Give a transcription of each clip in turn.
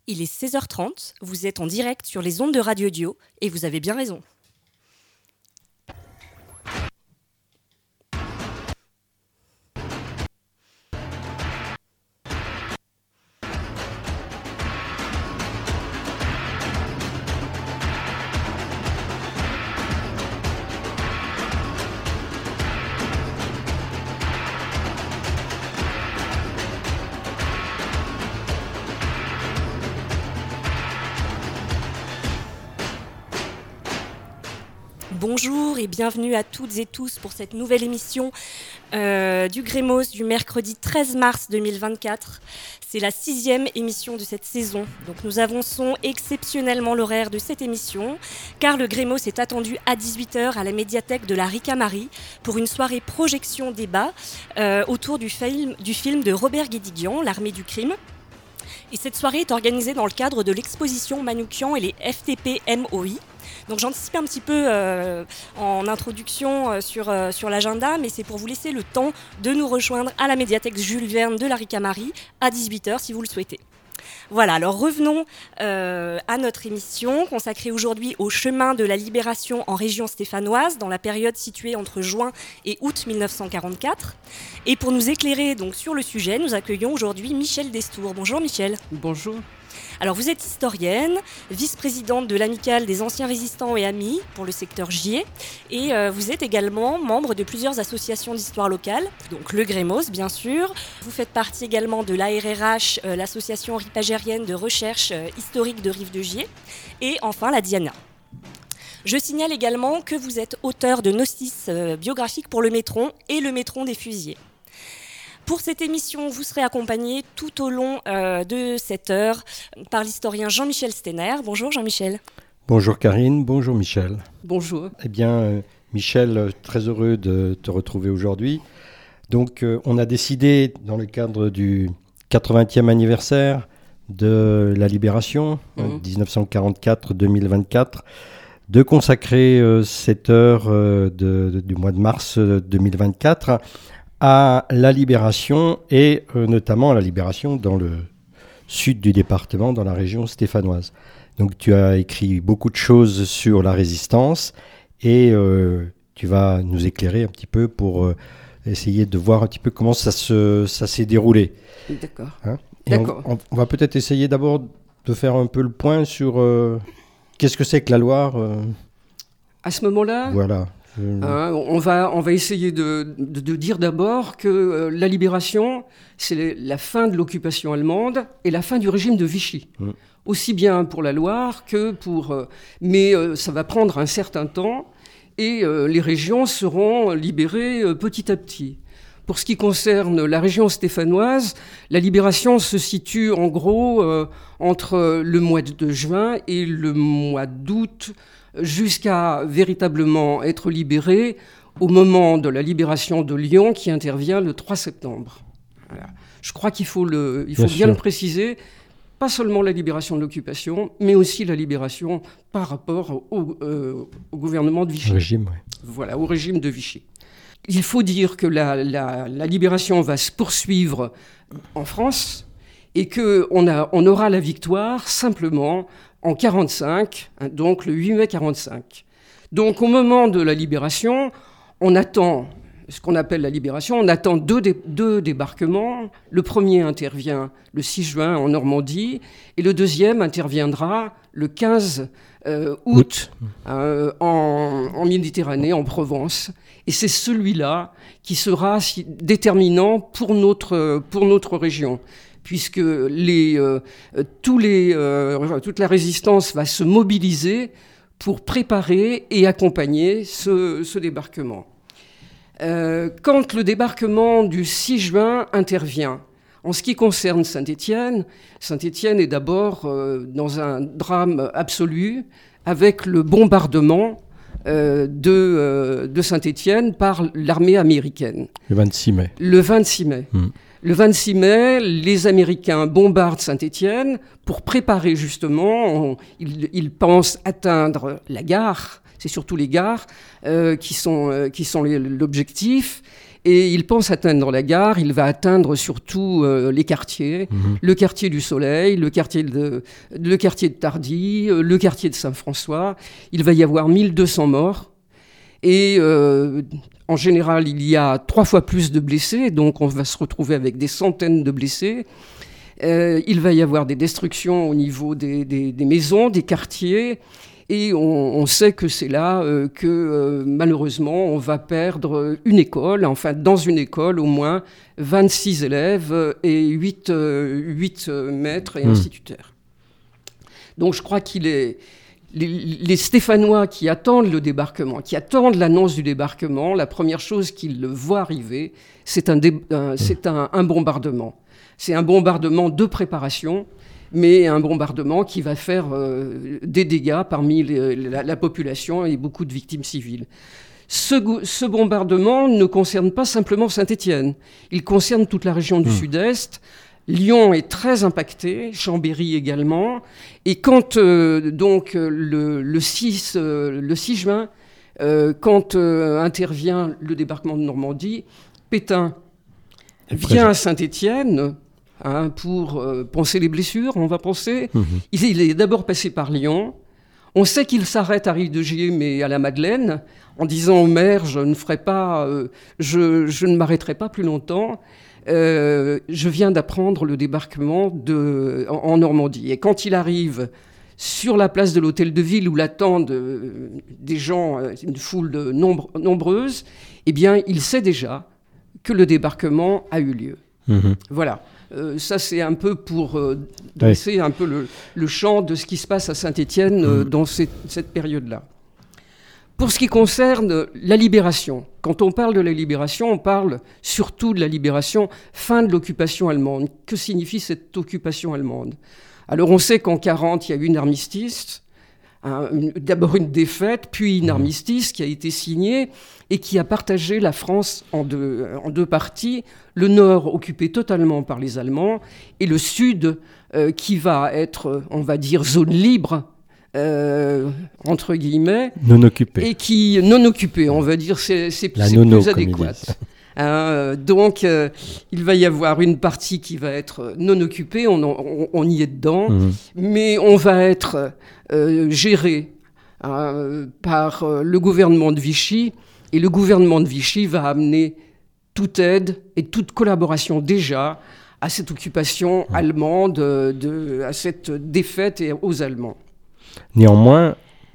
Il est 16h30, vous êtes en direct sur les ondes de Radio Dio et vous avez bien raison. Bonjour et bienvenue à toutes et tous pour cette nouvelle émission du Grémos du mercredi 13 mars 2024. C'est la 6e émission de cette saison. Donc nous avançons exceptionnellement l'horaire de cette émission car le Grémos est attendu à 18h à la médiathèque de la Ricamarie pour une soirée projection débat autour du film de Robert Guédiguian, L'armée du crime. Et cette soirée est organisée dans le cadre de l'exposition Manoukian et les FTP MOI. Donc j'anticipe un petit peu en introduction sur l'agenda, mais c'est pour vous laisser le temps de nous rejoindre à la médiathèque Jules Verne de la Ricamarie à 18h si vous le souhaitez. Voilà, alors revenons à notre émission consacrée aujourd'hui au chemin de la libération en région stéphanoise dans la période située entre juin et août 1944. Et pour nous éclairer donc sur le sujet, nous accueillons aujourd'hui Michèle Destour. Bonjour Michèle. Bonjour. Alors vous êtes historienne, vice-présidente de l'Amicale des anciens résistants et amis pour le secteur Gier et vous êtes également membre de plusieurs associations d'histoire locale, donc le Grémos bien sûr. Vous faites partie également de l'ARRH, l'association ripagérienne de recherche historique de Rive de Gier et enfin la Diana. Je signale également que vous êtes auteur de notices biographiques pour le Métron et le Métron des Fusillés. Pour cette émission, vous serez accompagné tout au long de cette heure par l'historien Jean-Michel Steiner. Bonjour Jean-Michel. Bonjour Karine, bonjour Michel. Bonjour. Eh bien Michel, très heureux de te retrouver aujourd'hui. Donc on a décidé dans le cadre du 80e anniversaire de la Libération, 1944-2024, de consacrer cette heure du mois de mars 2024 à la libération et notamment à la libération dans le sud du département, dans la région stéphanoise. Donc tu as écrit beaucoup de choses sur la résistance et tu vas nous éclairer un petit peu pour essayer de voir un petit peu comment ça s'est déroulé. D'accord. Hein ? D'accord. On va peut-être essayer d'abord de faire un peu le point sur qu'est-ce que c'est que la Loire. À ce moment-là, voilà. On va essayer de dire d'abord que la libération, c'est la fin de l'occupation allemande et la fin du régime de Vichy. Aussi bien pour la Loire que pour... mais ça va prendre un certain temps et les régions seront libérées petit à petit. Pour ce qui concerne la région stéphanoise, la libération se situe en gros entre le mois de juin et le mois d'août, jusqu'à véritablement être libéré au moment de la libération de Lyon qui intervient le 3 septembre. Voilà. Je crois qu'il faut bien le préciser, pas seulement la libération de l'occupation, mais aussi la libération par rapport au gouvernement de Vichy. Voilà, au régime de Vichy. Il faut dire que la libération va se poursuivre en France et qu'on aura la victoire simplement en 1945, donc le 8 mai 1945. Donc au moment de la libération, on attend ce qu'on appelle la libération, on attend deux débarquements. Le premier intervient le 6 juin en Normandie et le deuxième interviendra le 15 août en Méditerranée, en Provence. Et c'est celui-là qui sera déterminant pour notre région, puisque toute la résistance va se mobiliser pour préparer et accompagner ce débarquement. Quand le débarquement du 6 juin intervient, en ce qui concerne Saint-Étienne est d'abord dans un drame absolu, avec le bombardement de Saint-Étienne par l'armée américaine. Le 26 mai. Le 26 mai. Le 26 mai, les Américains bombardent Saint-Étienne pour préparer justement, ils pensent atteindre la gare, c'est surtout les gares qui sont l'objectif, Et il pense atteindre la gare, il va atteindre surtout les quartiers, le quartier du Soleil, le quartier de Tardy, le quartier de Saint-François. Il va y avoir 1200 morts. Et en général, il y a 3 fois plus de blessés, donc on va se retrouver avec des centaines de blessés. Il va y avoir des destructions au niveau des maisons, des quartiers. Et on sait que c'est là que malheureusement on va perdre une école, enfin dans une école au moins 26 élèves et 8 maîtres et instituteurs. Donc je crois qu'il est... Les Stéphanois qui attendent le débarquement, qui attendent l'annonce du débarquement, la première chose qu'ils voient arriver, c'est un bombardement. C'est un bombardement de préparation, mais un bombardement qui va faire des dégâts parmi la population et beaucoup de victimes civiles. Ce bombardement ne concerne pas simplement Saint-Étienne, il concerne toute la région du Sud-Est. Lyon est très impacté, Chambéry également. Et quand donc le 6 juin, quand intervient le débarquement de Normandie, Pétain vient à Saint-Étienne pour panser les blessures, on va penser. Il est d'abord passé par Lyon. On sait qu'il s'arrête à Rive-de-Gier, mais à la Madeleine, en disant au maire, je ne m'arrêterai pas plus longtemps. Je viens d'apprendre le débarquement en Normandie. Et quand il arrive sur la place de l'Hôtel de Ville où l'attendent des gens, une foule nombreuse, eh bien, il sait déjà que le débarquement a eu lieu. Voilà. Ça, c'est un peu pour dresser un peu le champ de ce qui se passe à Saint-Étienne dans cette période-là. Pour ce qui concerne la libération, quand on parle de la libération, on parle surtout de la libération fin de l'occupation allemande. Que signifie cette occupation allemande ? Alors on sait qu'en 1940, il y a eu une armistice, d'abord une défaite, puis une armistice qui a été signée et qui a partagé la France en deux parties. Le nord occupé totalement par les Allemands et le sud qui va être, on va dire, zone libre, entre guillemets, non occupé. Et non occupé, on va dire, c'est plus adéquat. Donc, il va y avoir une partie qui va être non occupée, on y est dedans, mais on va être géré par le gouvernement de Vichy, et le gouvernement de Vichy va amener toute aide et toute collaboration déjà à cette occupation allemande, à cette défaite et aux Allemands. Néanmoins,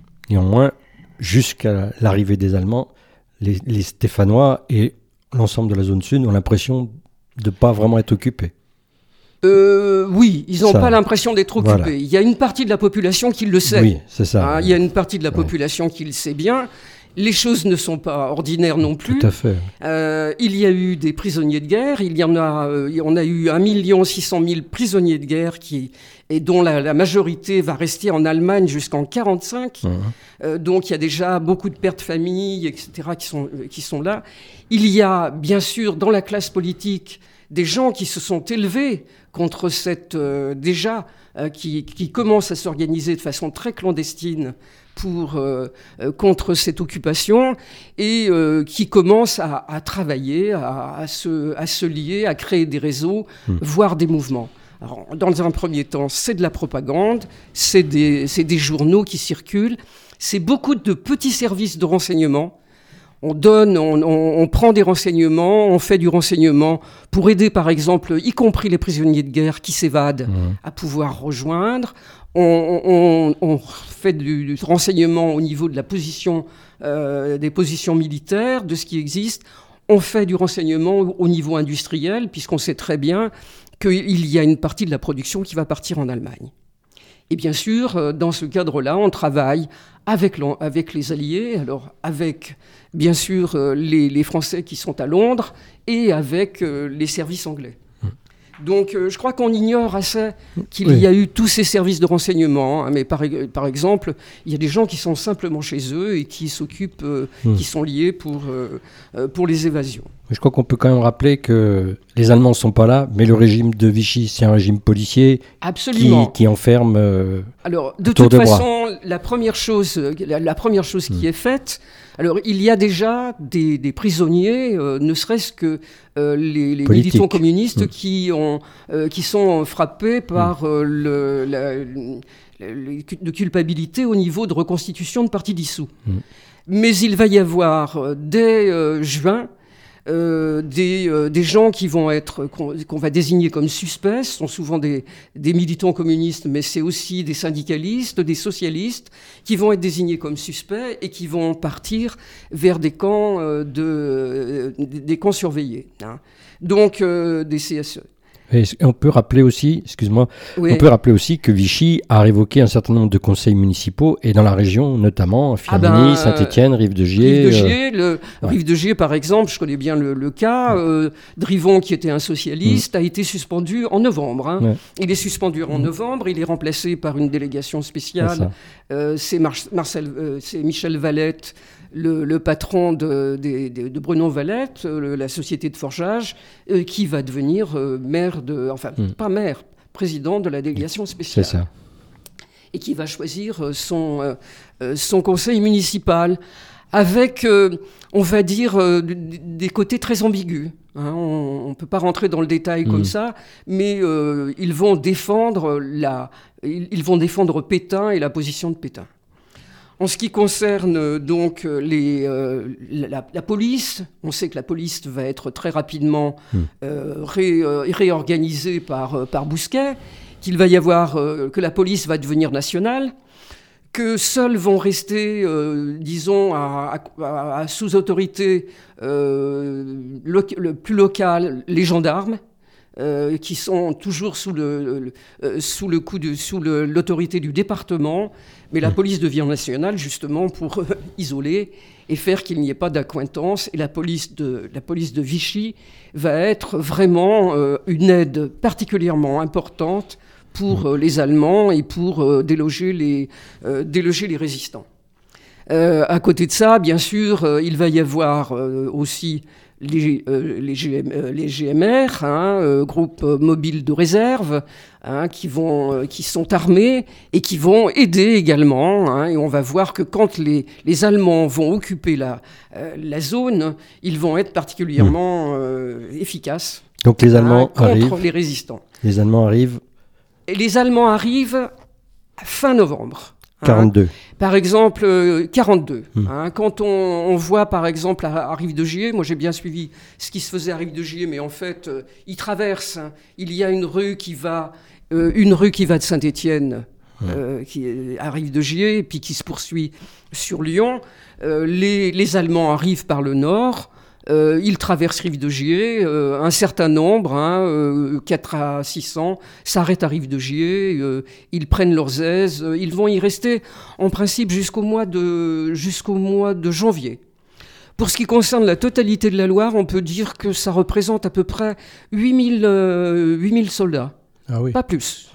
jusqu'à l'arrivée des Allemands, les Stéphanois et l'ensemble de la zone sud ont l'impression de ne pas vraiment être occupés. Oui, ils n'ont pas l'impression d'être occupés. Voilà. Il y a une partie de la population qui le sait. Oui, c'est ça. Il y a une partie de la population qui le sait bien. Les choses ne sont pas ordinaires non plus. Tout à fait. Il y a eu des prisonniers de guerre. On a eu 1 600 000 prisonniers de guerre et dont la majorité va rester en Allemagne jusqu'en 1945. Donc il y a déjà beaucoup de pères de famille, etc., qui sont là. Il y a bien sûr dans la classe politique des gens qui se sont élevés contre cette qui commence à s'organiser de façon très clandestine contre cette occupation et qui commence à travailler, à se lier, à créer des réseaux, voire des mouvements. Alors, dans un premier temps, c'est de la propagande, c'est des journaux qui circulent, c'est beaucoup de petits services de renseignement. On prend des renseignements, on fait du renseignement pour aider, par exemple, y compris les prisonniers de guerre qui s'évadent, à pouvoir rejoindre. On fait du renseignement au niveau de la position, des positions militaires, de ce qui existe. On fait du renseignement au niveau industriel, puisqu'on sait très bien qu'il y a une partie de la production qui va partir en Allemagne. Et bien sûr, dans ce cadre-là, on travaille avec les Alliés, alors avec, bien sûr, les Français qui sont à Londres et avec les services anglais. Donc, je crois qu'on ignore assez qu'il y a eu tous ces services de renseignement. Mais par exemple, il y a des gens qui sont simplement chez eux et qui s'occupent, qui sont liés pour les évasions. Je crois qu'on peut quand même rappeler que les Allemands ne sont pas là, mais le régime de Vichy, c'est un régime policier qui enferme Alors, de toute façon, la première chose qui est faite, alors il y a déjà des prisonniers, ne serait-ce que les militants communistes qui sont frappés par de culpabilité au niveau de reconstitution de partis dissous. Mais il va y avoir dès juin des gens qu'on va désigner comme suspects. Ce sont souvent des militants communistes, mais c'est aussi des syndicalistes, des socialistes, qui vont être désignés comme suspects et qui vont partir vers des camps, des camps surveillés. Hein. Donc des CSE. Et on peut rappeler aussi, on peut rappeler aussi que Vichy a révoqué un certain nombre de conseils municipaux et dans la région, notamment Firminy, Saint-Étienne, Rive-de-Gier. Rive-de-Gier, par exemple, je connais bien le cas. Drivon, qui était un socialiste, a été suspendu en novembre. Hein. Ouais. Il est suspendu en novembre, il est remplacé par une délégation spéciale. C'est Michel Valette, le patron de Bruno Valette, la société de forgeage, qui va devenir président de la délégation spéciale. C'est ça. Et qui va choisir son conseil municipal avec, on va dire, des côtés très ambigus. Hein, on ne peut pas rentrer dans le détail comme ça, mais ils vont défendre Pétain et la position de Pétain. En ce qui concerne donc la police, on sait que la police va être très rapidement réorganisée par Bousquet, qu'il va y avoir que la police va devenir nationale, que seuls vont rester, disons, à sous-autorité le plus locale les gendarmes. Qui sont toujours sous l'autorité du département, mais la police devient nationale justement pour isoler et faire qu'il n'y ait pas d'accointance. Et la police de Vichy va être vraiment une aide particulièrement importante pour les Allemands et pour déloger les résistants. À côté de ça, bien sûr, il va y avoir aussi les GMR, groupes mobiles de réserve, qui sont armés et qui vont aider également. Et on va voir que quand les Allemands vont occuper la zone, ils vont être particulièrement efficaces. Donc les Allemands arrivent contre les résistants. Les Allemands arrivent. Et les Allemands arrivent fin novembre. 42. Par exemple, 42. Quand on voit, par exemple, à Rive-de-Gier, moi j'ai bien suivi ce qui se faisait à Rive-de-Gier, mais en fait, ils traversent. Il y a une rue qui va de Saint-Étienne, qui à Rive-de-Gier, et puis qui se poursuit sur Lyon. Les Allemands arrivent par le nord. Ils traversent Rive-de-Gier, un certain nombre, 4 à 600, s'arrêtent à Rive-de-Gier, ils prennent leurs aises, ils vont y rester en principe jusqu'au mois de janvier. Pour ce qui concerne la totalité de la Loire, on peut dire que ça représente à peu près 8000 soldats, pas plus.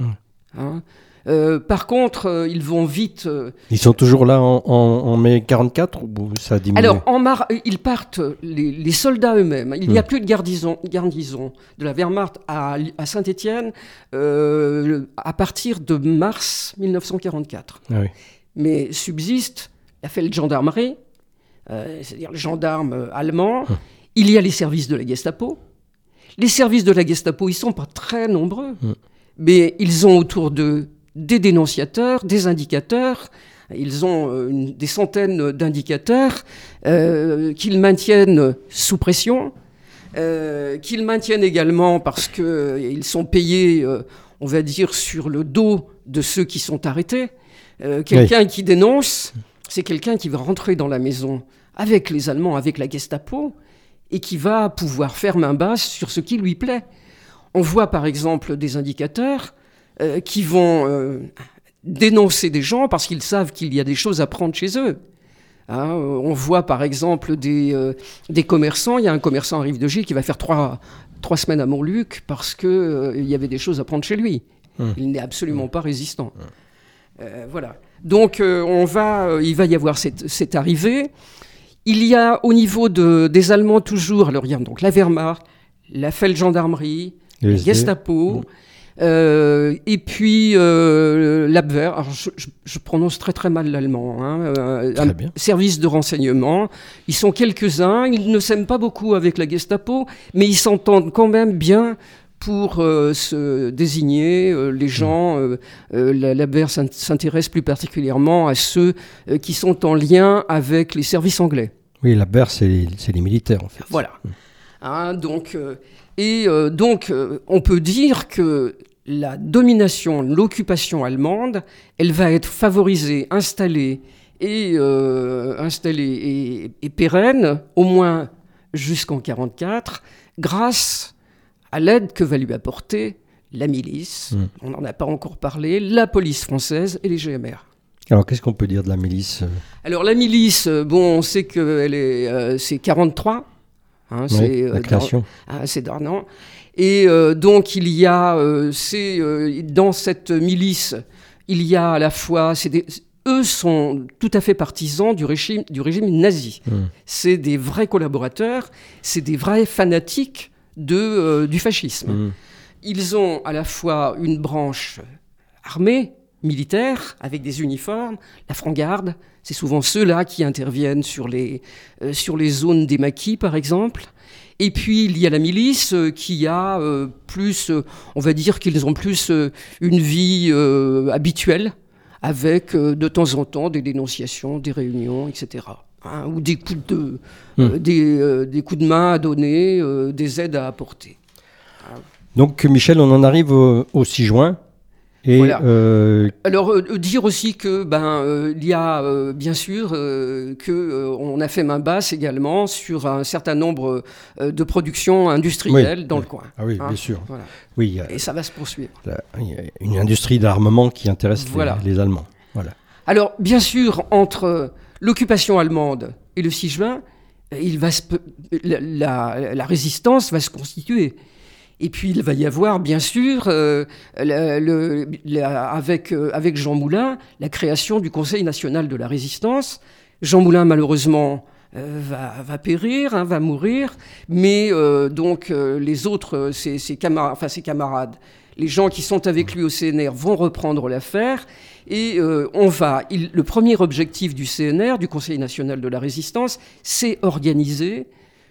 Par contre, ils vont vite... Ils sont toujours là en mai 44 ou ça a diminué ? Alors, ils partent, les soldats eux-mêmes. Il n'y a plus de garnison de la Wehrmacht à Saint-Étienne à partir de mars 1944. Mais subsiste la Feldgendarmerie, c'est-à-dire les gendarmes allemands. Il y a les services de la Gestapo. Les services de la Gestapo, ils ne sont pas très nombreux, mais ils ont autour d'eux des dénonciateurs, des indicateurs. Ils ont des centaines d'indicateurs qu'ils maintiennent sous pression, qu'ils maintiennent également parce qu'ils sont payés, on va dire, sur le dos de ceux qui sont arrêtés. Quelqu'un qui dénonce, c'est quelqu'un qui va rentrer dans la maison avec les Allemands, avec la Gestapo, et qui va pouvoir faire main basse sur ce qui lui plaît. On voit par exemple des indicateurs qui vont dénoncer des gens parce qu'ils savent qu'il y a des choses à prendre chez eux. On voit par exemple des commerçants. Il y a un commerçant à Rive-de-Gier qui va faire trois semaines à Montluc parce qu'il y avait des choses à prendre chez lui. Il n'est absolument pas résistant. Voilà. Donc il va y avoir cette arrivée. Il y a au niveau des Allemands toujours, alors il y a donc la Wehrmacht, la Feldgendarmerie, la Gestapo, et puis l'Abwehr. Alors je prononce très très mal l'allemand. Un service de renseignement. Ils sont quelques-uns. Ils ne s'aiment pas beaucoup avec la Gestapo, mais ils s'entendent quand même bien pour se désigner les gens. L'Abwehr s'intéresse plus particulièrement à ceux qui sont en lien avec les services anglais. Oui, l'Abwehr, c'est les militaires, en fait. Voilà. Donc, on peut dire que la domination, l'occupation allemande, elle va être favorisée, installée et pérenne, au moins jusqu'en 1944, grâce à l'aide que va lui apporter la milice, on n'en a pas encore parlé, la police française et les GMR. Alors, qu'est-ce qu'on peut dire de la milice ? Alors, la milice, on sait que c'est 43. C'est la création. C'est Darnan. Et donc, il y a, dans cette milice, il y a à la fois, eux sont tout à fait partisans du régime nazi. C'est des vrais collaborateurs, c'est des vrais fanatiques du fascisme. Ils ont à la fois une branche armée, militaire, avec des uniformes, la franc-garde, c'est souvent ceux-là qui interviennent sur les zones des maquis, par exemple. Et puis, il y a la milice qui a plus, on va dire qu'ils ont plus une vie habituelle, avec de temps en temps des dénonciations, des réunions, etc. Ou des coups des coups de main à donner, des aides à apporter. Donc, Michel, on en arrive au 6 juin. Et voilà. Alors, dire aussi que il y a bien sûr qu'on a fait main basse également sur un certain nombre de productions industrielles dans le coin. Ah oui, bien sûr. Voilà. Oui, et ça va se poursuivre. Il y a une industrie d'armement qui intéresse les Allemands. Voilà. Alors, bien sûr, entre l'occupation allemande et le 6 juin, la résistance va se constituer. Et puis, il va y avoir, bien sûr, avec Jean Moulin, la création du Conseil national de la résistance. Jean Moulin, malheureusement, va périr, va mourir, mais les autres, ses camarades, les gens qui sont avec lui au CNR vont reprendre l'affaire. Et le premier objectif du CNR, du Conseil national de la résistance, c'est organiser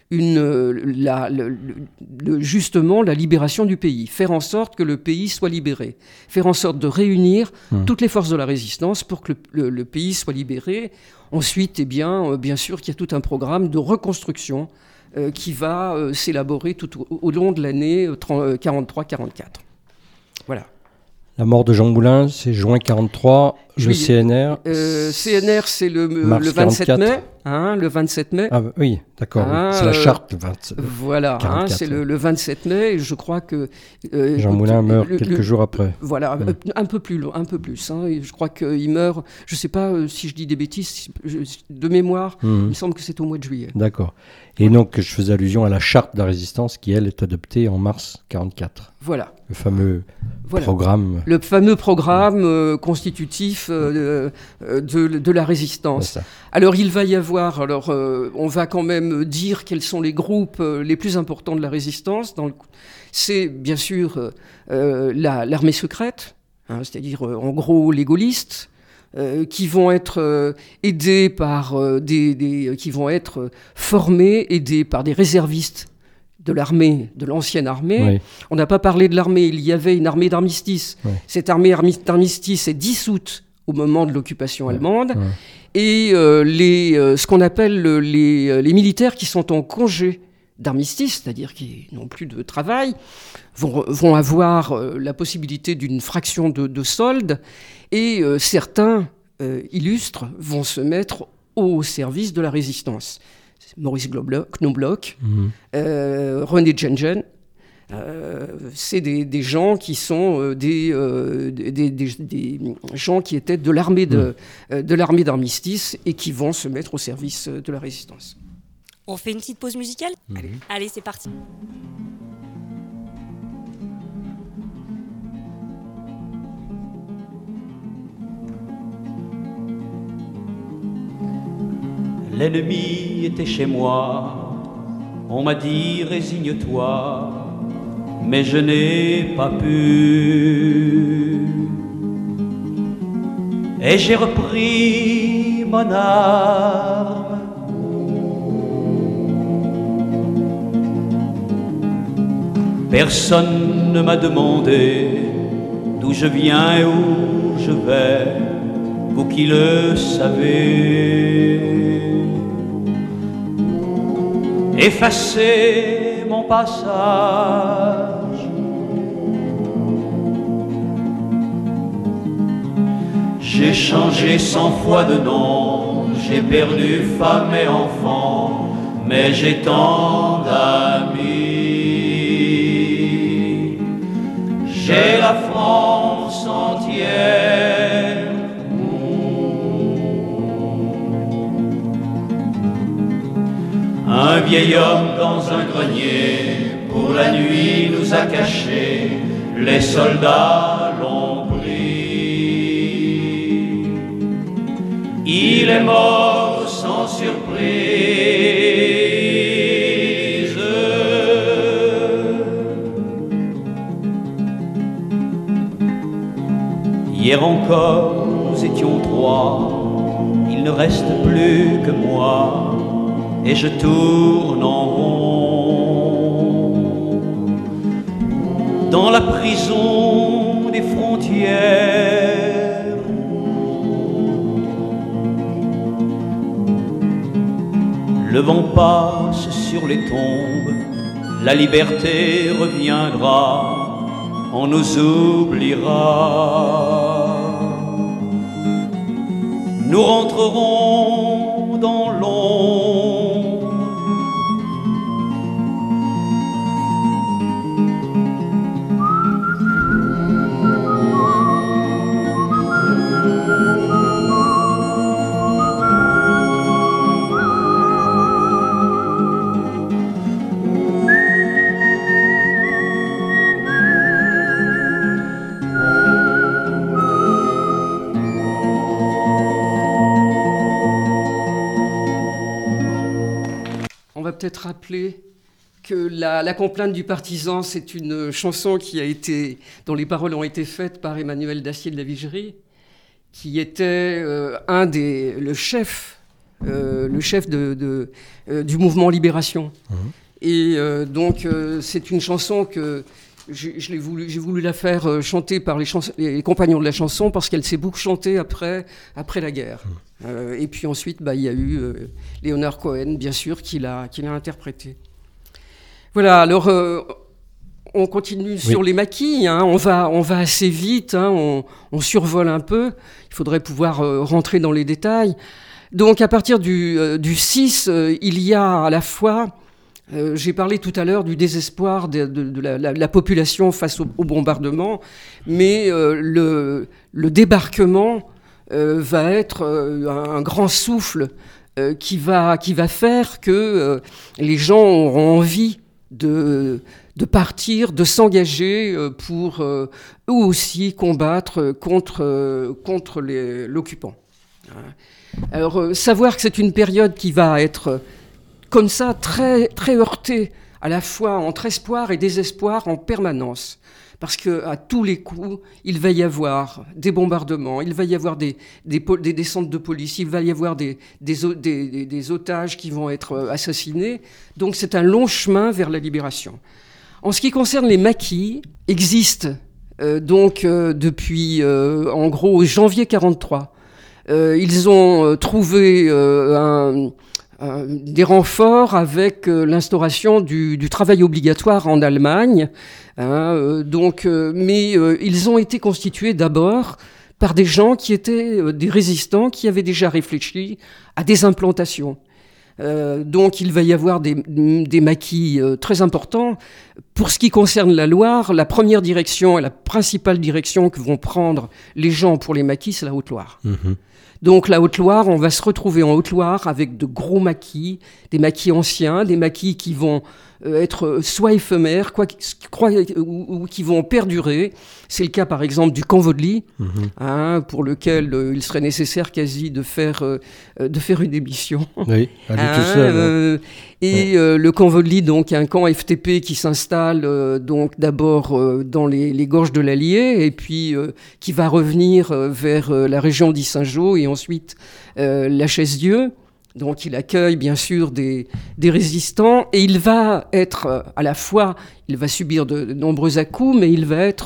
justement la libération du pays, faire en sorte que le pays soit libéré, faire en sorte de réunir toutes les forces de la résistance pour que le pays soit libéré. Ensuite, bien sûr qu'il y a tout un programme de reconstruction qui va s'élaborer tout au long de l'année 43-44. Voilà. La mort de Jean Moulin, c'est juin 43, le CNR. CNR, c'est le 27 mai. Le 27 mai. Ah oui, d'accord. C'est la charte. Voilà, c'est le 27 mai. Et je crois que Jean Moulin meurt quelques jours après. Voilà, un peu plus. Et je crois qu'il meurt. Je ne sais pas si je dis des bêtises. De mémoire, il me semble que c'est au mois de juillet. D'accord. Et donc, je faisais allusion à la charte de la résistance qui, elle, est adoptée en mars 44. Voilà. Le fameux programme. Le fameux programme constitutif de la résistance. Alors, il va y avoir... on va quand même dire quels sont les groupes les plus importants de la résistance. C'est, bien sûr, l'armée secrète, c'est-à-dire, en gros, les gaullistes, qui vont être aidés par qui vont être formés, aidés par des réservistes de l'armée, de l'ancienne armée. Oui. On n'a pas parlé de l'armée, il y avait une armée d'armistice. Oui. Cette armée d'armistice est dissoute au moment de l'occupation allemande. Oui. Et ce qu'on appelle les militaires qui sont en congé d'armistice, c'est-à-dire qui n'ont plus de travail, vont avoir la possibilité d'une fraction de solde, et certains illustres vont se mettre au service de la résistance. Maurice Knobloch, René Gengen, c'est des gens qui sont des gens qui étaient de l'armée d'armistice et qui vont se mettre au service de la résistance. On fait une petite pause musicale ? Allez, c'est parti. L'ennemi était chez moi, on m'a dit résigne-toi, mais je n'ai pas pu. Et j'ai repris mon arme. Personne ne m'a demandé d'où je viens et où je vais, vous qui le savez. Effacez mon passage. J'ai changé 100 fois de nom, j'ai perdu femme et enfant, mais j'ai tant d'amis. J'ai la France entière. Un vieil homme dans un grenier, pour la nuit nous a cachés, les soldats l'ont pris. Il est mort sans surprise. Hier encore nous étions 3, il ne reste plus que moi. Et je tourne en rond dans la prison des frontières. Le vent passe sur les tombes, la liberté reviendra, on nous oubliera. Nous rentrerons dans l'ombre. Peut-être rappeler que la complainte du partisan, c'est une chanson dont les paroles ont été faites par Emmanuel Dacier de la Vigerie, qui était le chef du mouvement Libération. Mmh. Et donc c'est une chanson que j'ai voulu la faire chanter par les compagnons de la chanson parce qu'elle s'est beaucoup chantée après la guerre. Mmh. Et puis ensuite, il y a eu Léonard Cohen, bien sûr, qui l'a interprété. Voilà, alors on continue sur les maquis, hein, on va assez vite, hein, on survole un peu, il faudrait pouvoir rentrer dans les détails. Donc à partir du 6, il y a à la fois, j'ai parlé tout à l'heure du désespoir de la population face au bombardement, mais le débarquement va être un grand souffle qui va faire que les gens auront envie de partir, de s'engager pour eux aussi combattre contre l'occupant. Alors savoir que c'est une période qui va être comme ça très, très heurtée à la fois entre espoir et désespoir en permanence. Parce qu'à tous les coups, il va y avoir des bombardements, il va y avoir des descentes de police, il va y avoir des otages qui vont être assassinés. Donc c'est un long chemin vers la libération. En ce qui concerne les maquis, existent depuis en gros janvier 1943. Ils ont trouvé des renforts avec l'instauration du travail obligatoire en Allemagne. Mais ils ont été constitués d'abord par des gens qui étaient des résistants, qui avaient déjà réfléchi à des implantations. Donc il va y avoir des maquis très importants. Pour ce qui concerne la Loire, la première direction et la principale direction que vont prendre les gens pour les maquis, c'est la Haute-Loire. Mmh. Donc la Haute-Loire, on va se retrouver en Haute-Loire avec de gros maquis, des maquis anciens, des maquis qui vont être soit éphémères, ou qui vont perdurer. C'est le cas par exemple du camp Vaudely, pour lequel il serait nécessaire quasi de faire une émission. Oui, à lui tout seul. Le camp Vaudely, donc un camp FTP qui s'installe donc d'abord dans les gorges de l'Allier, et puis qui va revenir vers la région d'Issingeaux et ensuite la Chaise-Dieu. Donc il accueille bien sûr des résistants, et il va être à la fois, il va subir de nombreux à-coups, mais il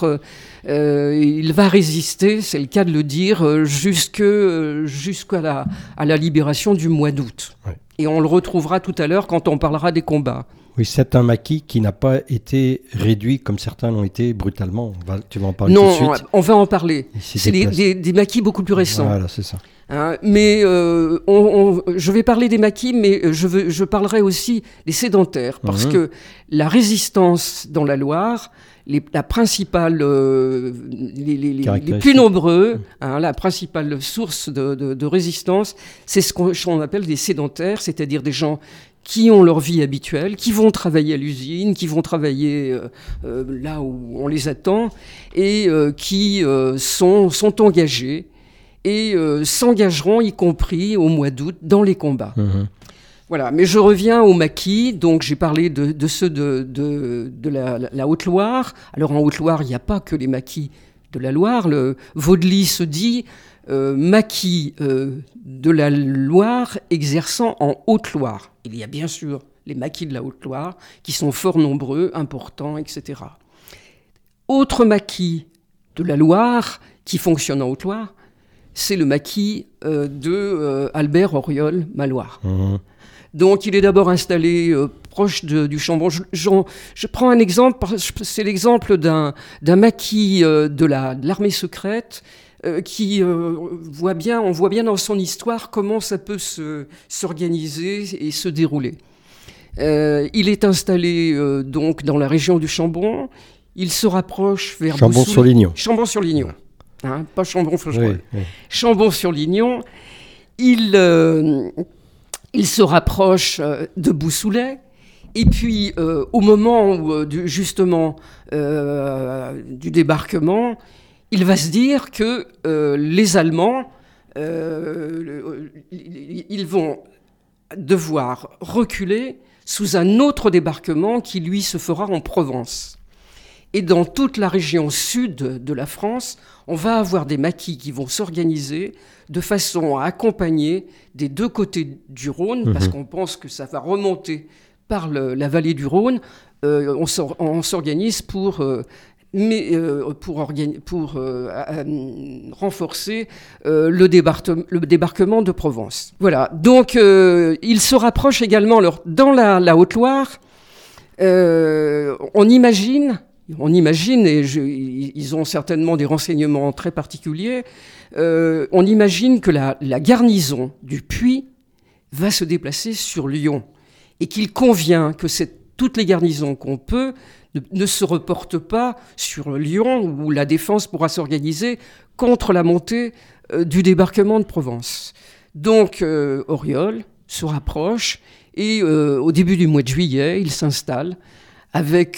va résister, c'est le cas de le dire, jusqu'à la libération du mois d'août. Ouais. Et on le retrouvera tout à l'heure quand on parlera des combats. Oui, c'est un maquis qui n'a pas été réduit comme certains l'ont été brutalement. Tu vas en parler tout de suite. Non, on va en parler. C'est des maquis beaucoup plus récents. Voilà, c'est ça. Mais je vais parler des maquis, mais je parlerai aussi des sédentaires, parce que la résistance dans la Loire, les plus nombreux, la principale source de résistance, c'est ce qu'on appelle des sédentaires, c'est-à-dire des gens qui ont leur vie habituelle, qui vont travailler à l'usine, qui vont travailler là où on les attend, et qui sont engagés et s'engageront, y compris au mois d'août, dans les combats. Voilà, mais je reviens aux maquis. Donc j'ai parlé de ceux de la Haute-Loire. Alors en Haute-Loire, il n'y a pas que les maquis de la Loire. Le Vaudely se dit maquis de la Loire exerçant en Haute-Loire. Il y a bien sûr les maquis de la Haute-Loire qui sont fort nombreux, importants, etc. Autre maquis de la Loire qui fonctionne en Haute-Loire, c'est le maquis de Albert Auriol Maloire. Donc il est d'abord installé proche du Chambon. Je prends un exemple, c'est l'exemple d'un maquis de l'armée secrète on voit bien dans son histoire comment ça peut s'organiser et se dérouler. Il est installé donc dans la région du Chambon. Il se rapproche vers Chambon-sur-Lignon. Chambon-sur-Lignon. Pas Chambon-Faucheroy. Oui. Chambon-sur-Lignon. Il se rapproche de Boussoulet. Et puis, au moment justement du débarquement, il va se dire que les Allemands, ils vont devoir reculer sous un autre débarquement qui, lui, se fera en Provence. Et dans toute la région sud de la France, on va avoir des maquis qui vont s'organiser de façon à accompagner des deux côtés du Rhône, parce qu'on pense que ça va remonter par la vallée du Rhône. On s'organise pour renforcer le débarquement de Provence. Voilà. Donc, il se rapproche également dans la Haute-Loire. On imagine, et ils ont certainement des renseignements très particuliers, on imagine que la garnison du Puy va se déplacer sur Lyon, et qu'il convient que toutes les garnisons qu'on peut ne se reportent pas sur Lyon, où la défense pourra s'organiser contre la montée du débarquement de Provence. Donc Auriol se rapproche, et au début du mois de juillet, il s'installe avec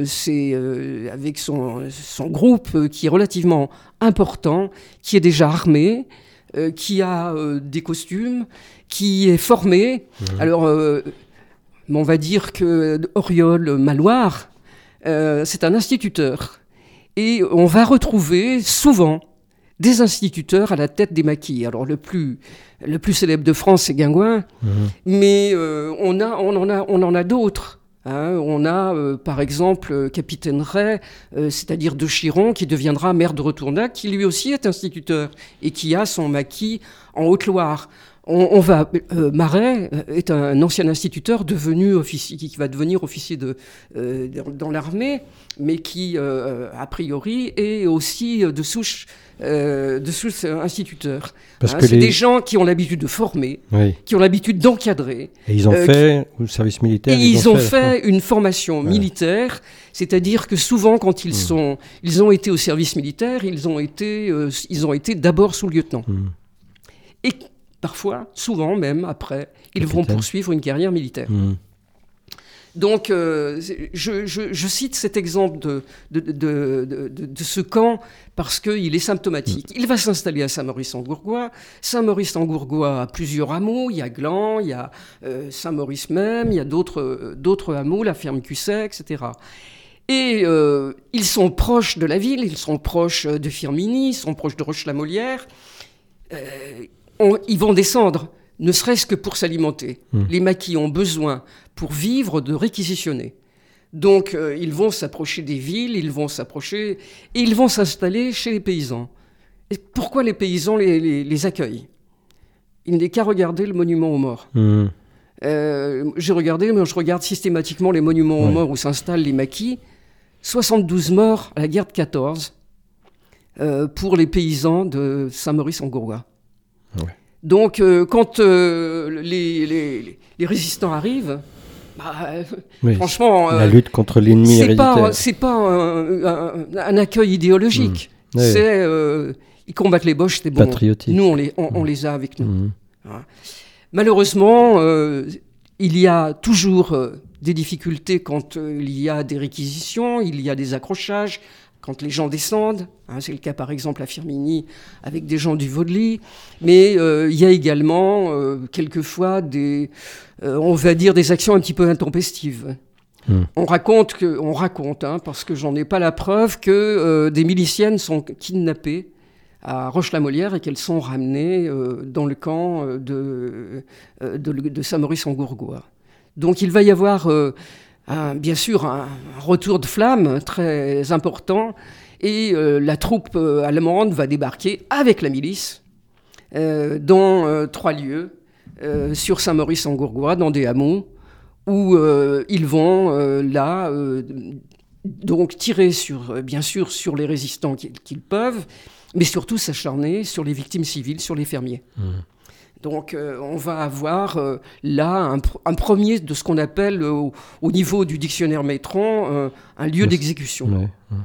son groupe qui est relativement important, qui est déjà armé, qui a des costumes, qui est formé. Alors, on va dire que Auriol Maloire, c'est un instituteur. Et on va retrouver souvent des instituteurs à la tête des maquis. Alors, le plus célèbre de France, c'est Guingouin, mais on en a d'autres. On a par exemple Capitaine Ray, c'est-à-dire de Chiron, qui deviendra maire de Retournac, qui lui aussi est instituteur et qui a son maquis en Haute-Loire. Marais est un ancien instituteur qui va devenir officier dans l'armée, mais qui a priori est aussi de souche instituteur. C'est des gens qui ont l'habitude de former, qui ont l'habitude d'encadrer. Et ils ont fait le service militaire. Et ils ont fait une formation militaire, c'est-à-dire que souvent, quand ils ont été au service militaire, ils ont été d'abord sous-lieutenant. Et parfois, souvent même, après, ils vont poursuivre une carrière militaire. Donc, je cite cet exemple de ce camp parce qu'il est symptomatique. Il va s'installer à Saint-Maurice-en-Gourgois. Saint-Maurice-en-Gourgois a plusieurs hameaux. Il y a Gland, il y a Saint-Maurice même, il y a d'autres hameaux, la ferme Cusset, etc. Et ils sont proches de la ville, ils sont proches de Firminy, ils sont proches de Roche-la-Molière. Ils vont descendre, ne serait-ce que pour s'alimenter. Les maquis ont besoin, pour vivre, de réquisitionner. Donc, ils vont s'approcher des villes, ils vont s'installer chez les paysans. Et pourquoi les paysans les accueillent ? Il n'est qu'à regarder le monument aux morts. J'ai regardé, mais je regarde systématiquement les monuments aux morts où s'installent les maquis. 72 morts à la guerre de 14 pour les paysans de Saint-Maurice-en-Gourgois. Ouais. Donc, quand les résistants arrivent, franchement... la lutte contre l'ennemi héréditaire. C'est pas un accueil idéologique. Ils combattent les Boches, c'est bon. Patriotique. Nous, on les a avec nous. Malheureusement, il y a toujours des difficultés quand il y a des réquisitions, il y a des accrochages, quand les gens descendent. C'est le cas par exemple à Firminy avec des gens du Vaudely. Mais il y a également quelquefois on va dire des actions un petit peu intempestives. On raconte, parce que j'en ai pas la preuve, que des miliciennes sont kidnappées à Roche-la-Molière et qu'elles sont ramenées dans le camp de Saint-Maurice-en-Gourgois. Donc il va y avoir bien sûr un retour de flamme très important et la troupe allemande va débarquer avec la milice dans 3 lieux sur Saint-Maurice-en-Gourgois, dans des hameaux où ils vont donc tirer bien sûr sur les résistants qu'ils peuvent, mais surtout s'acharner sur les victimes civiles, sur les fermiers. Donc on va avoir là un premier de ce qu'on appelle au niveau du dictionnaire Maitron un lieu d'exécution.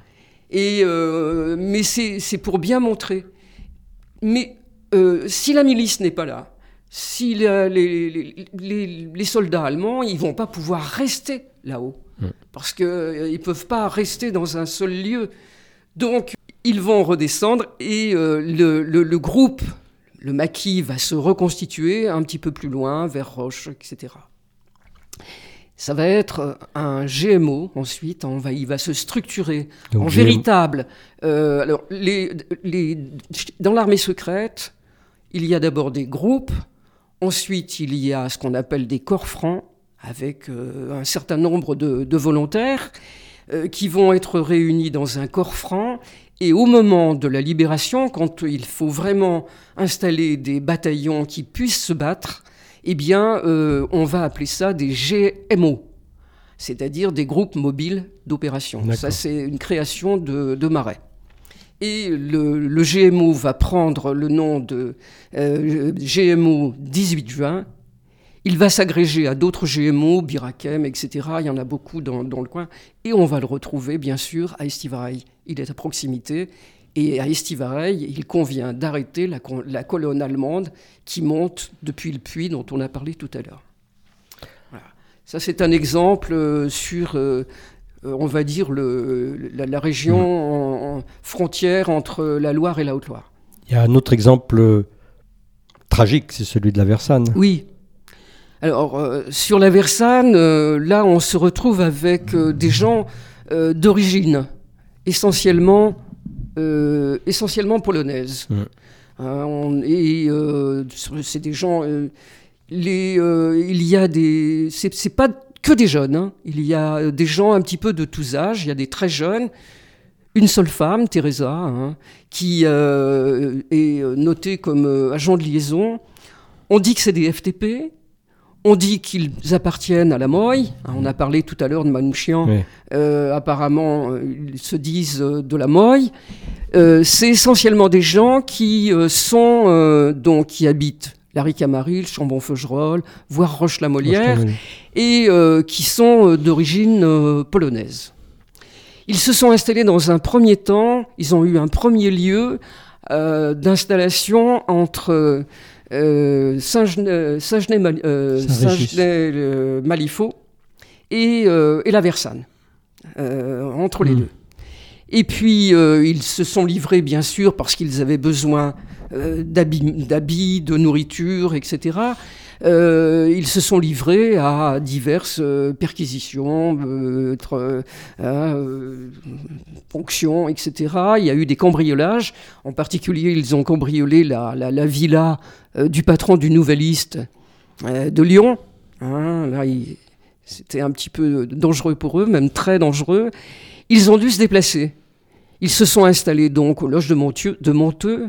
Mais c'est pour bien montrer. Mais si la milice n'est pas là, si les soldats allemands, ils vont pas pouvoir rester là-haut, parce qu'ils ne peuvent pas rester dans un seul lieu. Donc ils vont redescendre et le groupe, le maquis, va se reconstituer un petit peu plus loin, vers Roche, etc. Ça va être un GMO ensuite, il va se structurer donc en véritable... alors, dans l'armée secrète, il y a d'abord des groupes, ensuite il y a ce qu'on appelle des corps francs, avec un certain nombre de volontaires qui vont être réunis dans un corps franc. Et au moment de la libération, quand il faut vraiment installer des bataillons qui puissent se battre, eh bien, on va appeler ça des GMO, c'est-à-dire des groupes mobiles d'opération. D'accord. Ça, c'est une création de Marais. Et le GMO va prendre le nom de GMO 18 juin. Il va s'agréger à d'autres GMO, Birakem, etc. Il y en a beaucoup dans le coin. Et on va le retrouver, bien sûr, à Estivareille. Il est à proximité. Et à Estivareille, il convient d'arrêter la colonne allemande qui monte depuis le puits dont on a parlé tout à l'heure. Voilà. Ça, c'est un exemple sur, on va dire, la région en frontière entre la Loire et la Haute-Loire. Il y a un autre exemple tragique, c'est celui de la Versanne. Oui. Alors, sur la Versanne, là, on se retrouve avec des gens d'origine essentiellement polonaises. C'est des gens... il y a des... C'est pas que des jeunes. Hein. Il y a des gens un petit peu de tous âges. Il y a des très jeunes. Une seule femme, Teresa, qui est notée comme agent de liaison. On dit que c'est des FTP. On dit qu'ils appartiennent à la Moye. On a parlé tout à l'heure de Manouchian. Oui. Apparemment, ils se disent de la Moye. C'est essentiellement des gens qui qui habitent la Ricamarie, le Chambon-Feugerolles, voire Roche-la-Molière, et qui sont d'origine polonaise. Ils se sont installés dans un premier temps. Ils ont eu un premier lieu d'installation entre... Saint-Genès-Malifaux et la Versanne, entre les deux. Et puis, ils se sont livrés, bien sûr, parce qu'ils avaient besoin d'habits, de nourriture, etc. Ils se sont livrés à diverses perquisitions, ponctions, etc. Il y a eu des cambriolages. En particulier, ils ont cambriolé la villa du patron du Nouvelliste de Lyon. Là, c'était un petit peu dangereux pour eux, même très dangereux. Ils ont dû se déplacer. Ils se sont installés donc aux loges de Monteux,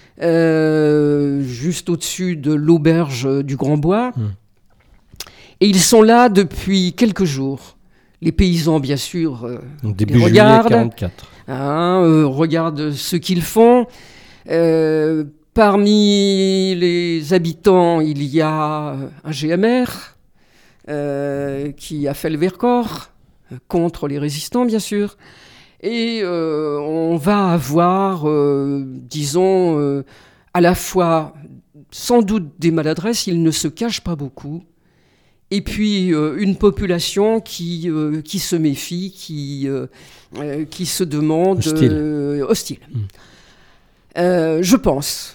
juste au-dessus de l'auberge du Grand-Bois. Et ils sont là depuis quelques jours. Les paysans, bien sûr, début regardent. Juillet 44. Regardent ce qu'ils font. Parmi les habitants, il y a un GMR qui a fait le Vercors contre les résistants, bien sûr. Et on va avoir, disons, à la fois sans doute des maladresses, ils ne se cachent pas beaucoup, et puis une population qui se méfie, qui se demande... Hostile. Je pense.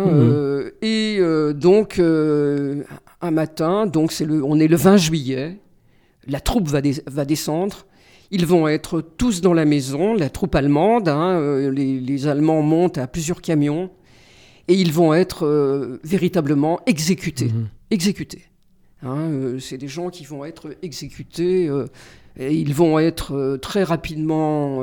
Donc, un matin, donc on est le 20 juillet, la troupe va descendre. Ils vont être tous dans la maison, la troupe allemande. Les Allemands montent à plusieurs camions et ils vont être véritablement exécutés. Exécutés. C'est des gens qui vont être exécutés et ils vont être très rapidement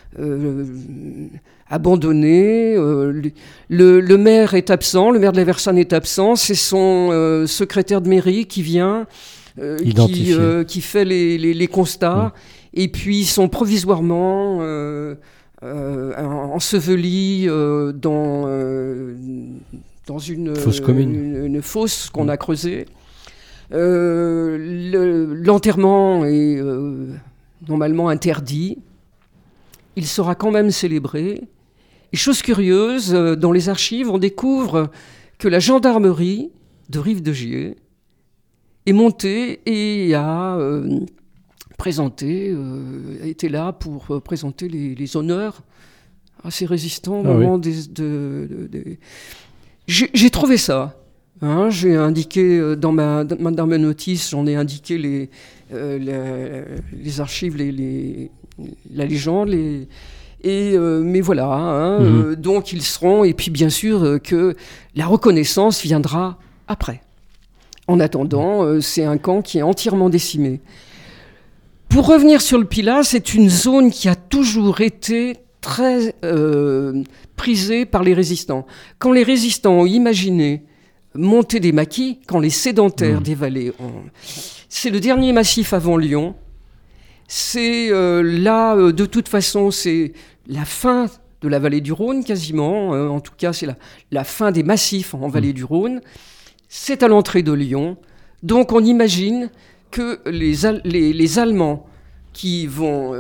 abandonnés. Le maire est absent, le maire de la Versanne est absent. C'est son secrétaire de mairie qui vient, qui fait les constats. Et puis ils sont provisoirement ensevelis dans une fosse commune, une fosse qu'on a creusée. L'enterrement est normalement interdit. Il sera quand même célébré. Et chose curieuse, dans les archives, on découvre que la gendarmerie de Rive-de-Gier est montée et a était là pour présenter les honneurs à ces résistants au moment J'ai trouvé ça. J'ai indiqué dans ma notice, j'en ai indiqué les archives, la légende, mais voilà. Donc ils seront, et puis bien sûr que la reconnaissance viendra après. En attendant, c'est un camp qui est entièrement décimé. Pour revenir sur le Pilat, c'est une zone qui a toujours été très prisée par les résistants. Quand les résistants ont imaginé monter des maquis, quand les sédentaires des vallées c'est le dernier massif avant Lyon. C'est là, de toute façon, c'est la fin de la vallée du Rhône quasiment. En tout cas, c'est la fin des massifs en vallée du Rhône. C'est à l'entrée de Lyon. Donc on imagine que les Allemands qui vont